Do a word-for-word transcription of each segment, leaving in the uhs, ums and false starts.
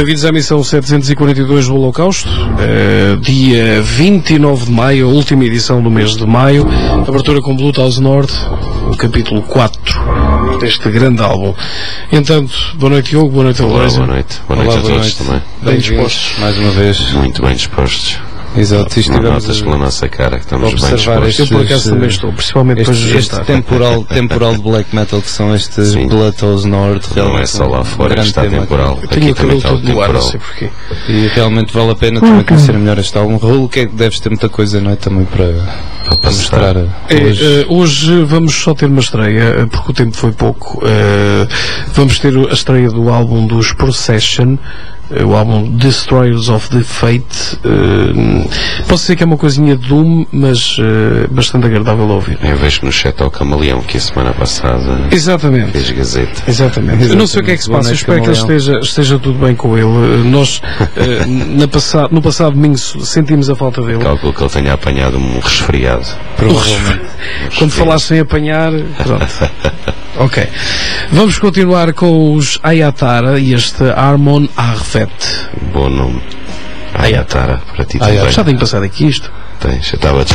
Bem-vindos à missão setecentos e quarenta e dois do Holocausto, uh, dia vinte e nove de maio, a última edição do mês de maio, abertura com Blue House North, o capítulo quatro deste grande álbum. Entanto, boa noite Diogo, boa noite Aloysio. Boa noite, boa noite Olá, a boa todos noite. Também. Bem dispostos. Mais uma vez. Muito bem dispostos. Exato, não notas pela nossa cara que estamos bem dispostos. Eu por acaso também estou, principalmente este, depois de este temporal, temporal de black metal que são estes Blood House North. Não é só lá fora, está temporal. Eu tenho o cabelo todo no ar, não sei porquê. E realmente vale a pena também okay. conhecer melhor este álbum. Raul, que é que deves ter muita coisa, não é? Também para, para, para mostrar. É, hoje. Uh, hoje vamos só ter uma estreia, porque o tempo foi pouco. Uh, vamos ter a estreia do álbum dos Procession, o álbum Destroyers of the Fate. Uh, posso dizer que é uma coisinha de Doom, mas uh, bastante agradável a ouvir. Eu vejo no chat ao Camaleão que a semana passada Exatamente. fez Gazeta. Exatamente. Exatamente. Eu não sei o que é que se passa, eu espero Camaleão. que ele esteja, esteja tudo bem com ele. Uh, nós, uh, na passa no passado domingo, sentimos a falta dele. Calculo que ele tenha apanhado um resfriado. Provavelmente. Quando falaste em apanhar, pronto. Ok. Vamos continuar com os Ayatara e este Harmon Arvet. Bom nome. Ayatara, para ti também. Já tenho passado aqui isto? Tens, já estava.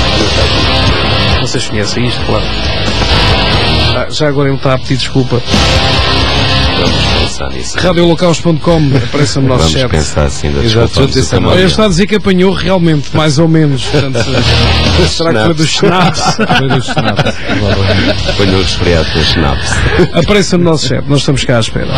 Vocês conhecem isto, claro. Ah, já agora ele está a pedir desculpa. rádio holocausto ponto com, aparece no nosso Vamos chat. Pensar assim da desculpa. Ele está a dizer que apanhou realmente, mais ou menos. Portanto, será que foi do Schnaps? Foi do Schnaps. Apanhou o resfriado com o Schnaps. Apareça no nosso chat, nós estamos cá à espera.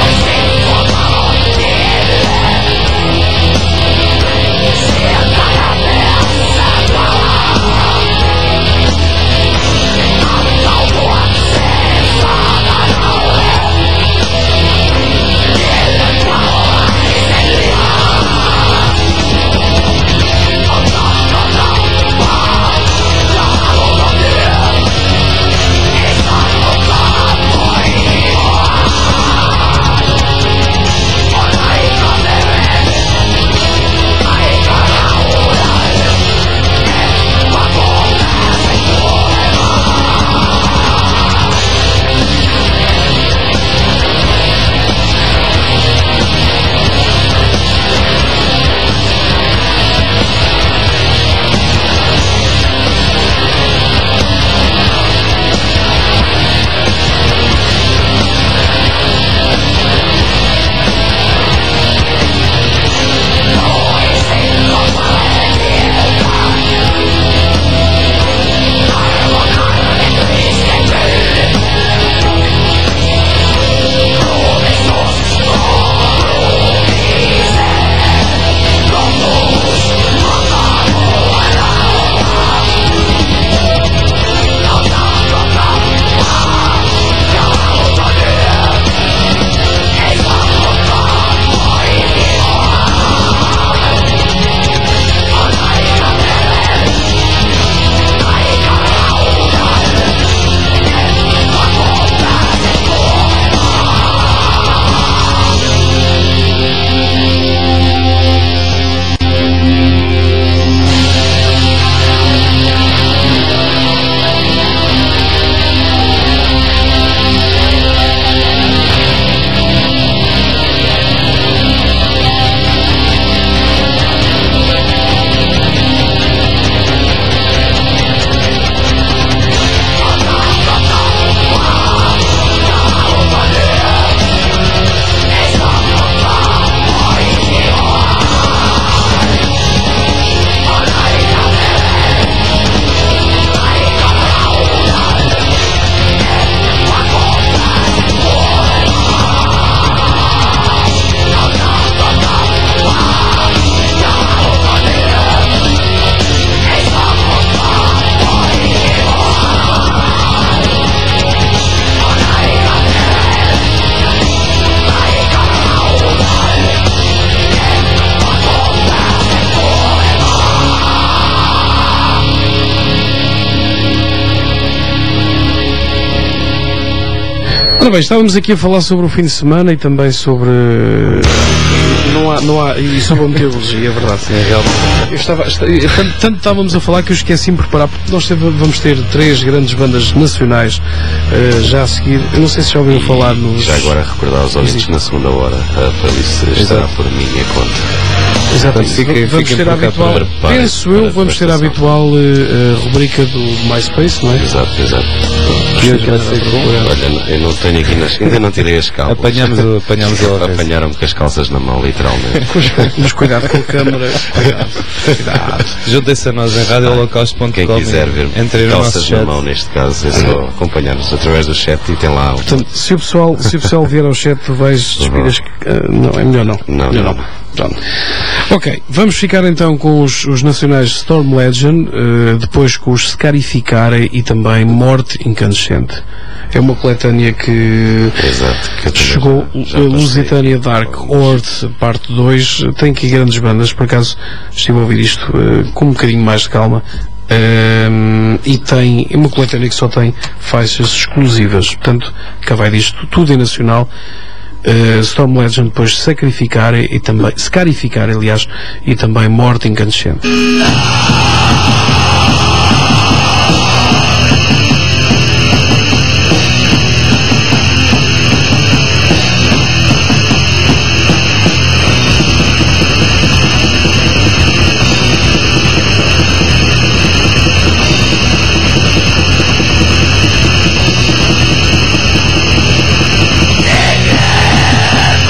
Ora bem, estávamos aqui a falar sobre o fim de semana e também sobre não há, não há, e sobre a meteorologia, é verdade. Sim, realmente. Eu estava, eu, tanto, tanto estávamos a falar que eu esqueci-me de preparar, porque nós teve, vamos ter três grandes bandas nacionais uh, já a seguir. Eu não sei se já ouviram falar nos... Já agora recordar aos ouvintes na segunda hora, a playlist estará por minha conta. Exatamente. Fiquem, vamos fiquem ter a habitual, preparem penso eu, vamos ter a habitual uh, uh, rubrica do MySpace, não é? Exato, exato. E hoje vai ser bom. Olha, eu não tenho aqui nas... ainda não tirei as calças. Apanhamos, o- apanhamos a Apanharam-me com as calças na mão, literalmente. Mas cuidado com a câmara. Cuidado. Cuidado. Juntem-se a nós em radio holocausto ponto com. Quem quiser ver Entrem no nosso calças na chat. mão, neste caso, é só acompanhar-nos através do chat e tem lá... um- Portanto, se o pessoal, se o pessoal vier ao chat, tu vais despir as... Uh, não, é melhor não. Não, melhor não. Pronto. Ok, vamos ficar então com os, os nacionais Storm Legend, uh, depois com os Scarificare e também Morte Incandescente. É uma coletânea que Exato, que eu também chegou, já- já a passei. Lusitânia Dark Horde, parte dois, tem aqui grandes bandas, por acaso estive a ouvir isto uh, com um bocadinho mais de calma. Um, e tem é uma coletânea que só tem faixas exclusivas, portanto cá vai disto tudo em nacional. Uh, Storm Legend, depois Sacrificar e também Scarificar, aliás, e também Morte Incandescente.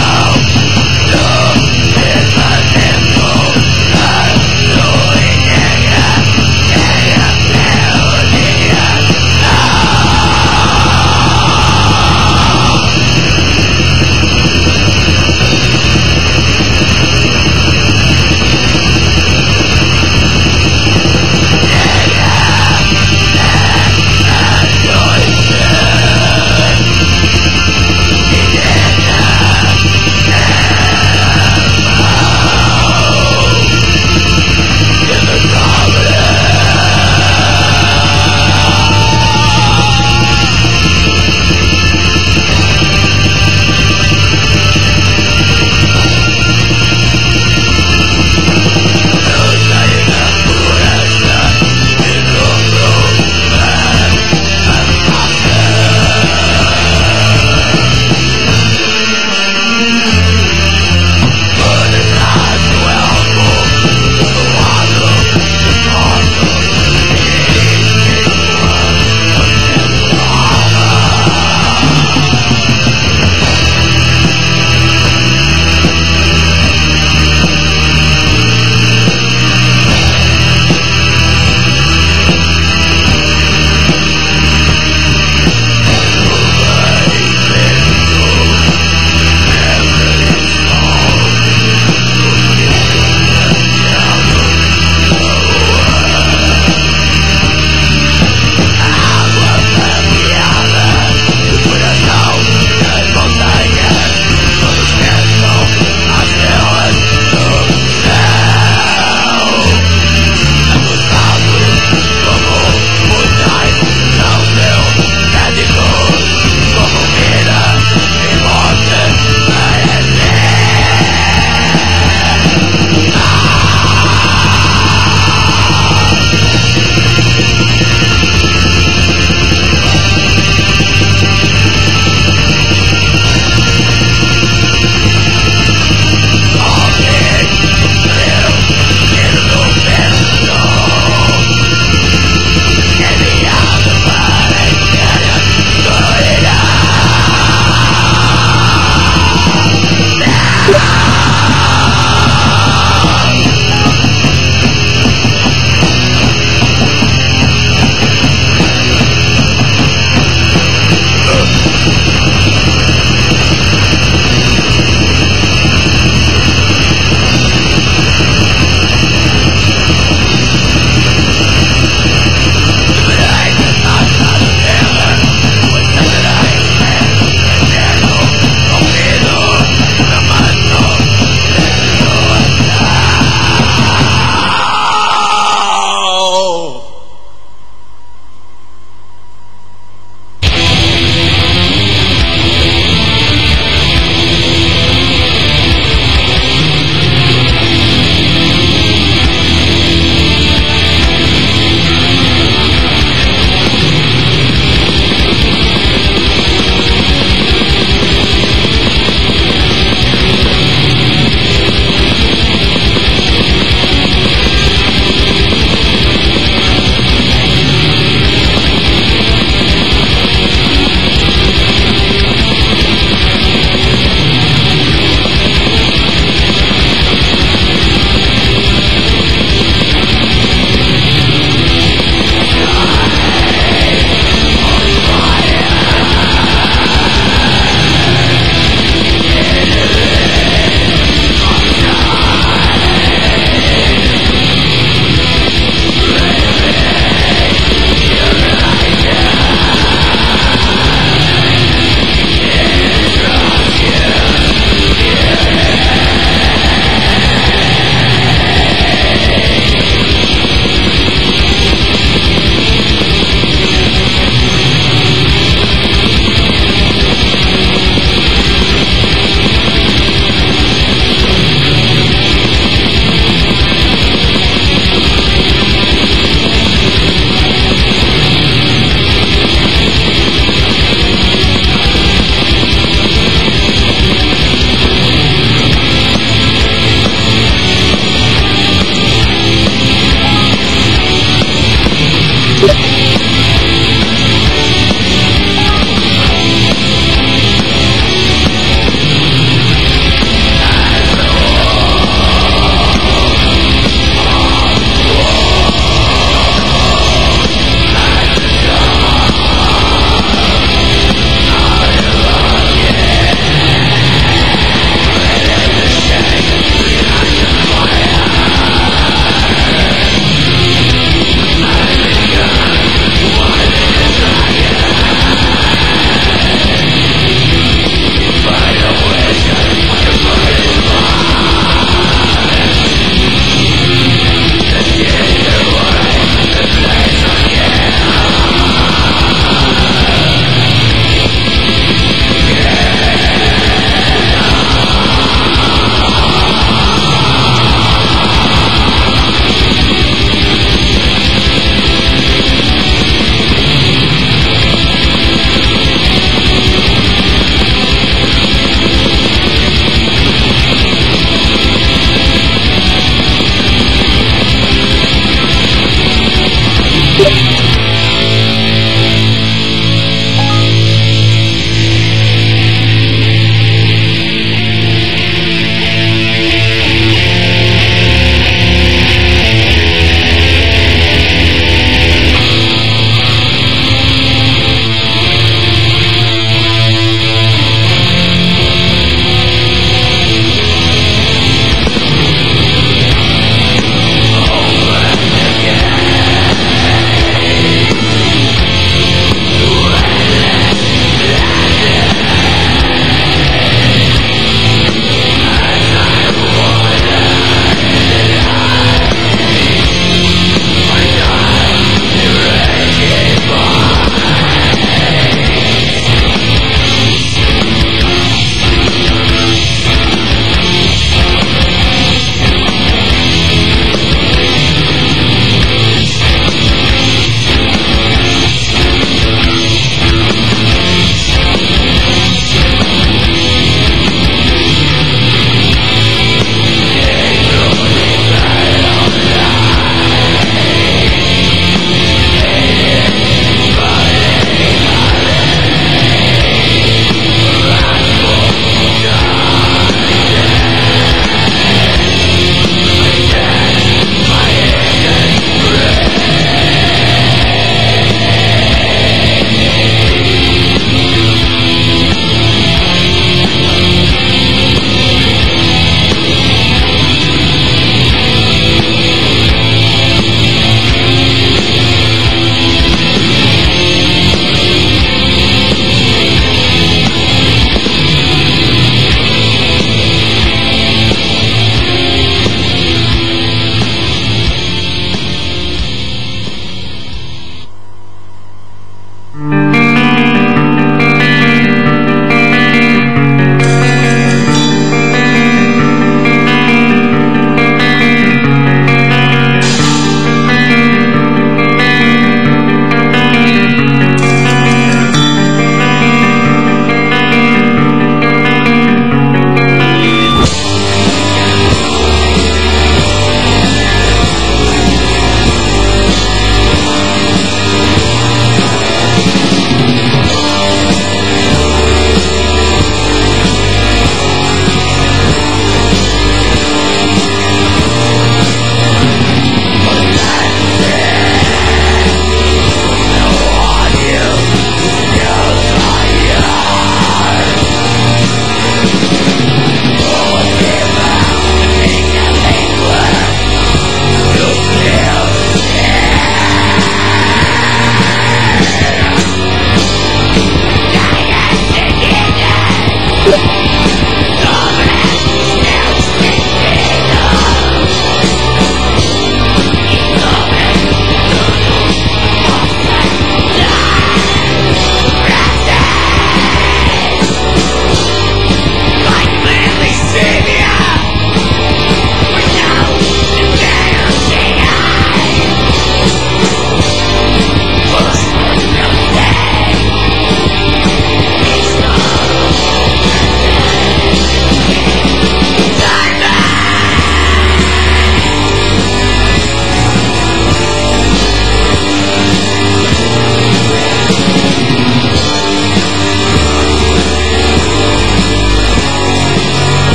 Doing it.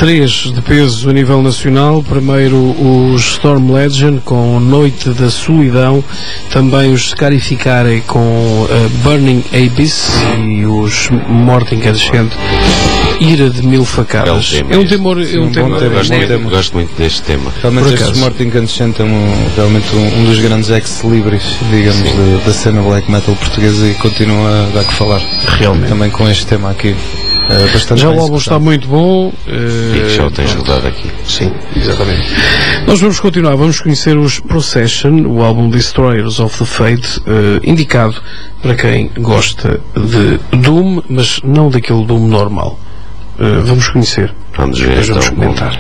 três de peso a nível nacional. Primeiro os Storm Legend com Noite da Solidão, também os Scarificare com uh, Burning Abyss e os Morte Incandescente Ira de Mil Facadas. É um tema, é um temor, é um um tema, tema, gosto, bom muito, tema. gosto muito deste tema. Realmente este Morte Incandescente é um, realmente um, um dos grandes ex-libris, digamos, de, da cena black metal portuguesa, e continua a dar que falar. Realmente. Também com este tema aqui. É bastante já o bem álbum está muito bom. Uh, e já o tens rodado aqui. Sim, exatamente. Nós vamos continuar, vamos conhecer os Procession, o álbum Destroyers of the Fate, uh, indicado para quem gosta de Doom, mas não daquele Doom normal. Uh, vamos conhecer. Vamos ver. Depois vamos então, comentar.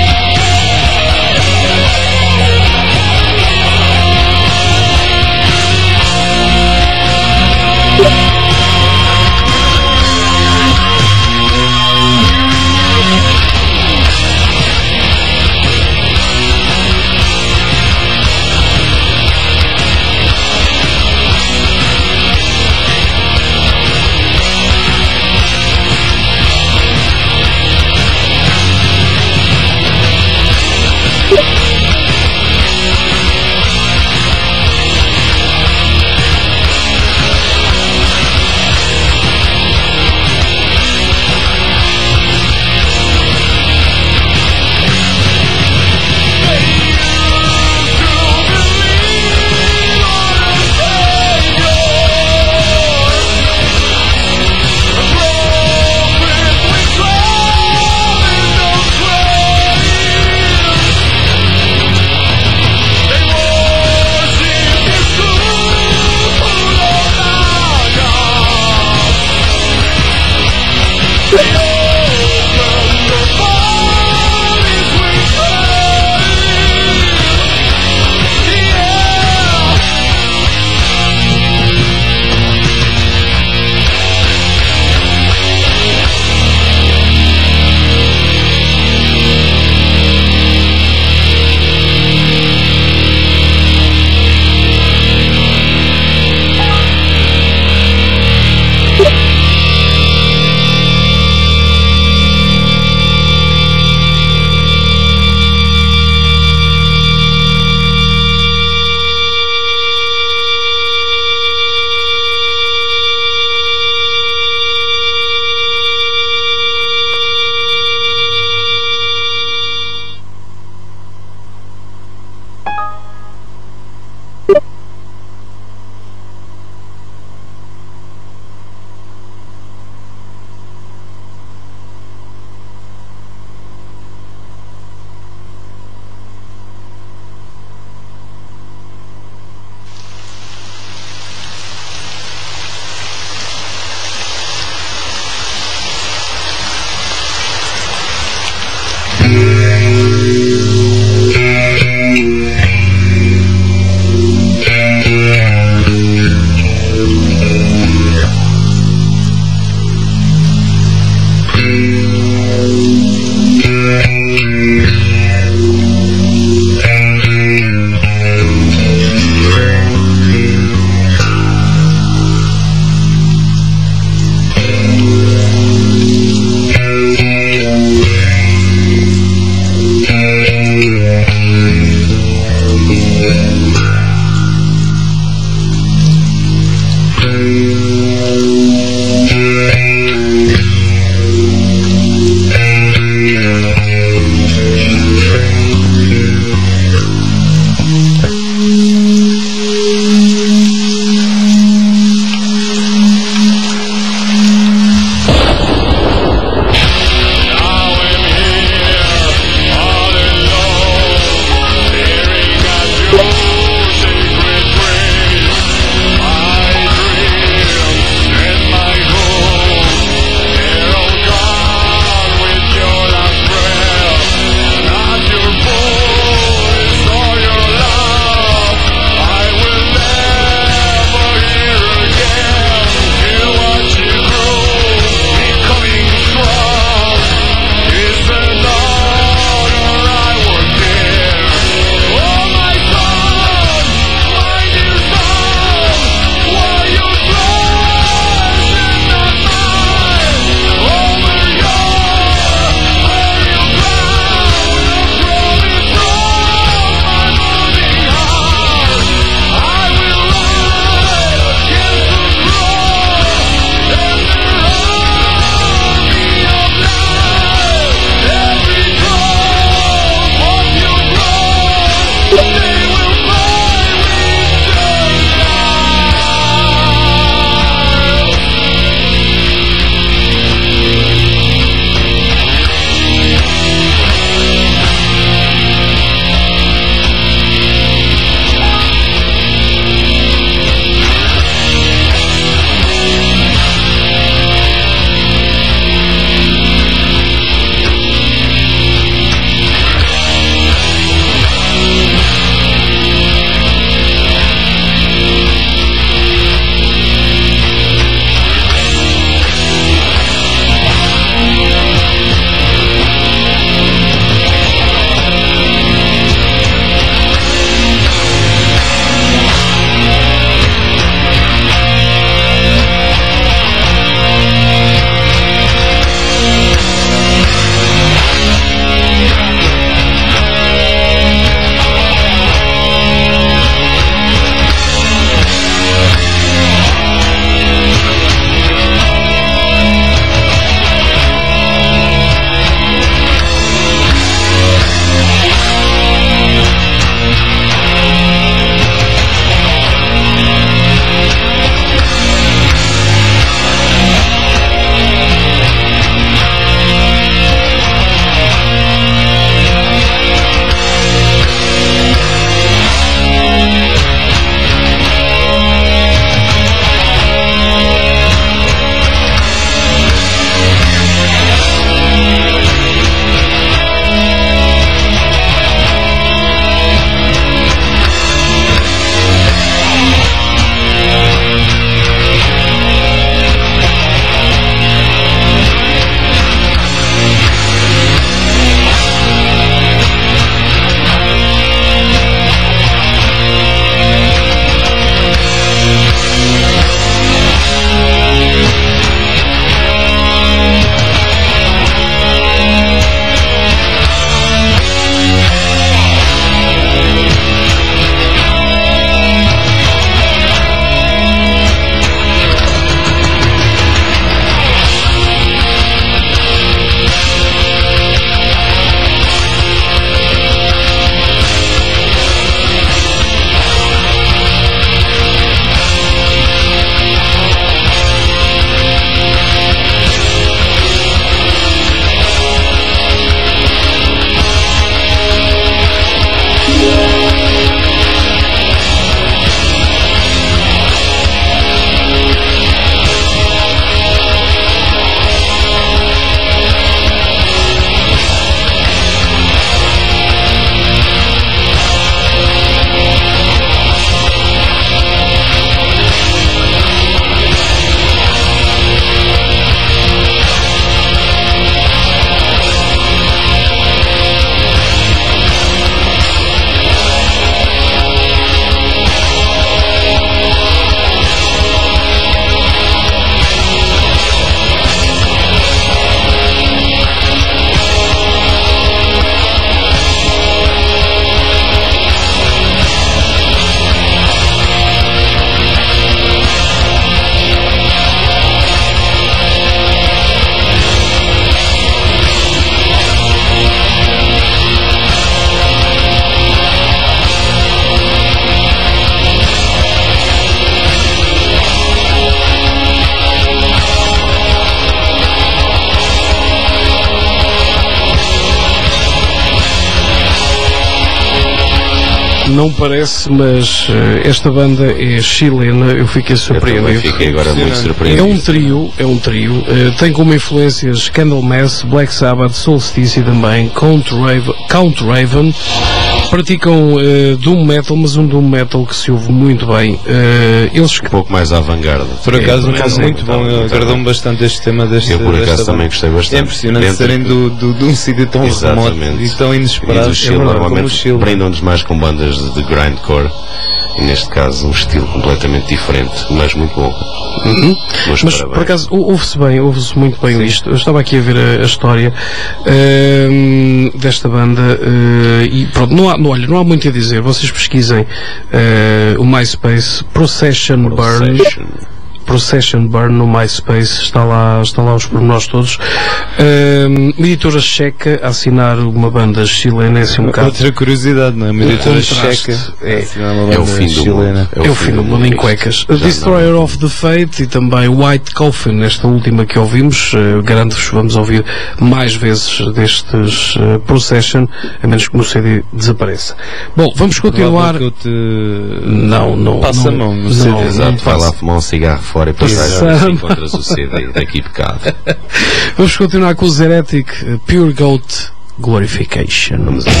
não parece, mas uh, esta banda é chilena, eu fiquei surpreendido. Eu fiquei agora muito surpreendido. É um trio, é um trio, uh, tem como influências Candlemass, Black Sabbath, Solstice e também Count Raven, Count Raven. Praticam uh, Doom Metal, mas um Doom Metal que se ouve muito bem. Uh, eles... Um pouco mais avant-garde. Por acaso, é, por acaso é muito bom, agradou-me bastante este tema deste. Eu por acaso também gostei bastante. É impressionante Dentro serem de... do, do, de um sítio tão Exatamente. remoto e tão inesperado. E do Chile, é normalmente prendam-nos mais com bandas de, de grindcore, e neste caso um estilo completamente diferente, mas muito bom. Uhum. Mas parabéns. Por acaso ouve-se bem, ouve-se muito bem. Sim. Isto. Eu estava aqui a ver a, a história uh, desta banda uh, e pronto, não há, não, olha, não há muito a dizer. Vocês pesquisem uh, o MySpace Procession Burn. Procession Burn no MySpace, está lá, está lá os pormenores todos. Um, uma editora checa a assinar uma banda chilena, esse um bocado. Outra curiosidade, não é? Uma editora checa é, é o fim do chilena. mundo. É o fim do mundo em cuecas. Destroyer of the Fate e também White Coffin, esta última que ouvimos. Uh, Garanto-vos que vamos ouvir mais vezes destes uh, Procession, a menos que o C D desapareça. Bom, vamos continuar. Que eu te... Não, não. Passa não, a mão no não, C D. não, Exato, não vai lá fumar um cigarro fora e depois encontras o C D daqui pecado. Vamos continuar com os Heretic, Pure Goat Glorification. Vamos lá.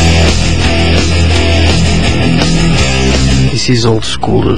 This is old school.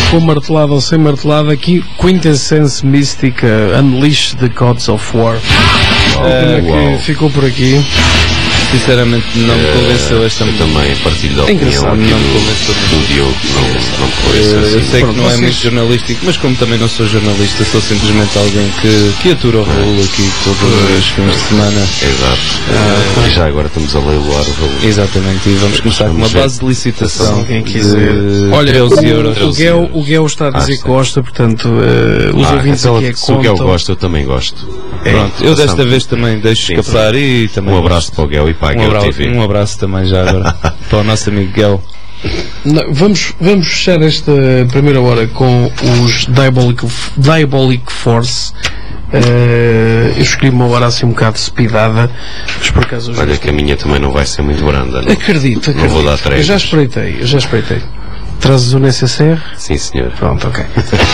com martelada ou sem martelada, aqui Quintessence Mystica Unleash the Gods of War. O tema que ficou por aqui. Sinceramente não me convenceu esta música. Também partilho da é opinião aqui não do, me convenceu do Diogo, não, não me convenceu. Eu, eu sei Pronto, que não é vocês... muito jornalístico, mas como também não sou jornalista, sou simplesmente alguém que, que atura o rolo aqui todos os fins de semana. Exato. Ah, e já agora estamos a leiloar o rolo. Exatamente, e vamos começar com uma base de licitação. Quem quiser. De Olha, treze euros. O Guel, o Guel está a dizer que gosta, portanto, uh, os ah, ouvintes aquela, aqui é que se o Guel gosta, eu também gosto. É, Pronto, eu desta vez também deixo escapar e também um abraço para o Guel e para a um Guel abraço, T V. Um abraço também já agora para o nosso amigo Guel. Não, vamos, vamos fechar esta primeira hora com os Diabolic, Diabolic Force. Uh, eu escolhi uma hora assim um bocado speedada, mas por acaso hoje. Olha que a minha também não vai ser muito branda, não? Acredito, acredito. Não vou dar três. Eu já espreitei, eu já espreitei. Trazes o N S S R? Sim, senhor. Pronto, ok.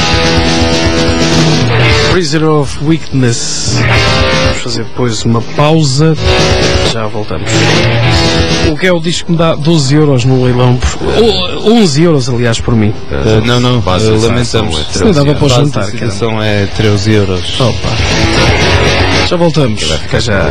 Freezer of Weakness. Vamos fazer depois uma pausa. Já voltamos. O Guel diz que me dá doze euros no leilão. Por... onze euros, aliás, por mim. Uh, não, não, uh, lamentamos. Se não dava para o jantar. A licitação é treze euros. Opa. Já voltamos. Até já.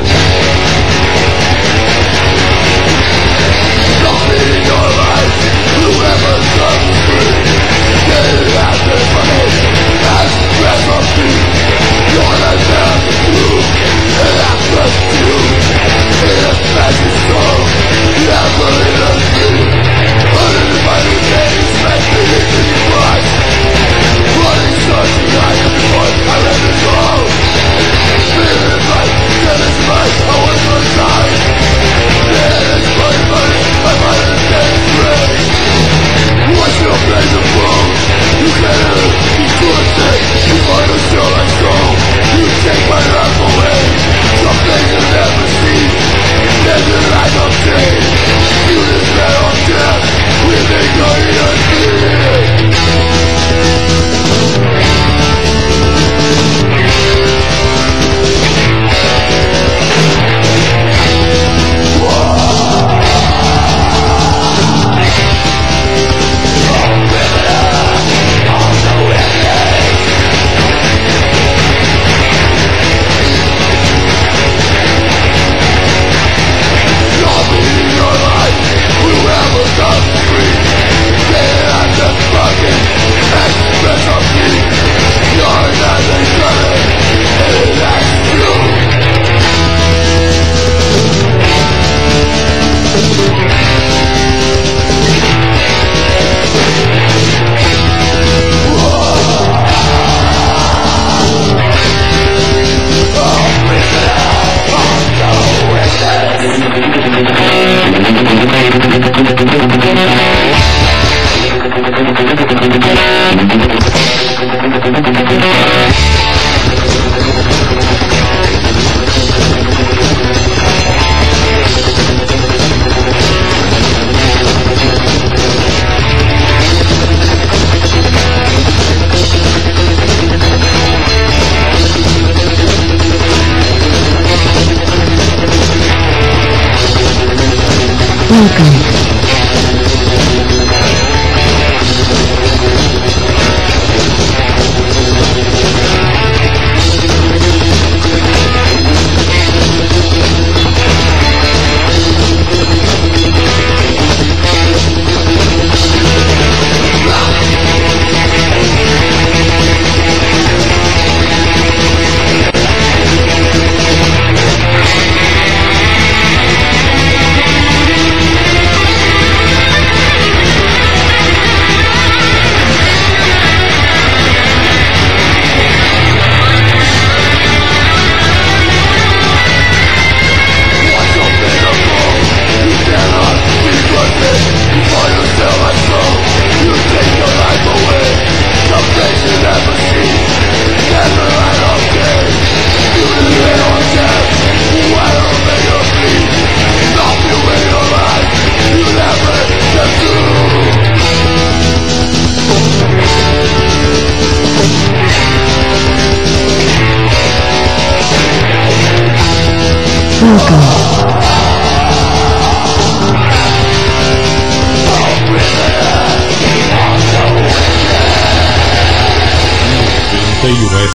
Welcome